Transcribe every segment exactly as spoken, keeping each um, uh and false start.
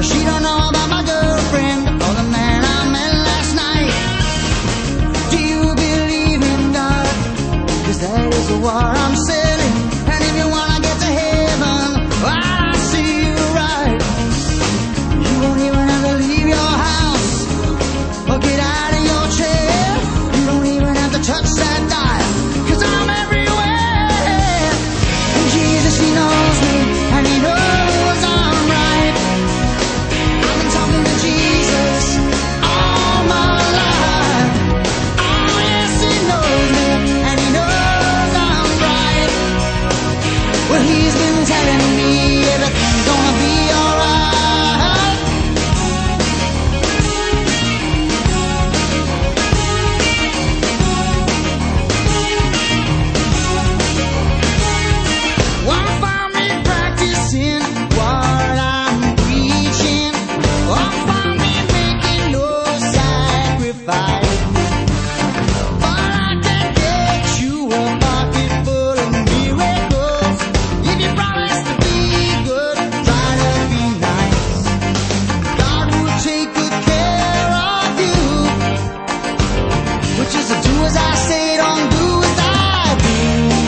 She don't know about my girlfriend or the man I met last night. Do you believe in God? 'Cause that is the war I'm selling. And if you wanna get to heaven, well, I see you right. You won't even have to leave your house or get out of your chair. You don't even have to touch that dial, 'cause I'm everywhere. And Jesus, he knows me, and he knows I'm right. I've been talking to Jesus all my life. Oh yes, he knows me, and he knows I'm right. Well, he's been telling me everything's gonna be alright. Wanna find me practicing what I'm preaching, or find me making no sacrifice. But I can get you a pocket full of miracles if you promise to be good, try to be nice. God will take good care of you, which is to do as I say, don't do as I do.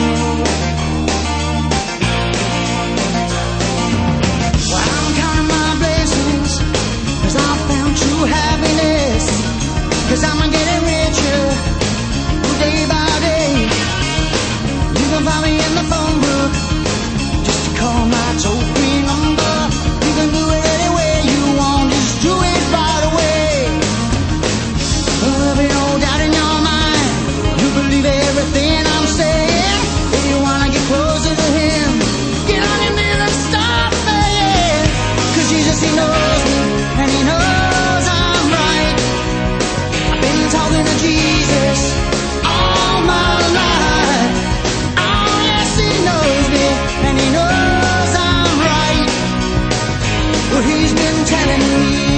Well, I'm counting my blessings, 'cause I found true happiness. 'Cause I'm getting richer day by day. You can find me in the phone book, just to call my toll-free number. You can do it any way you want, just do it right away. There'll be no doubt in your mind, you believe everything I'm saying. If you wanna get closer to him, get on your knees and start praying. 'Cause Jesus, he knows me, and he knows I'm right. I've been talking to Jesus all my life. Oh yes, he knows me, and he knows I'm right. Well, he's been telling me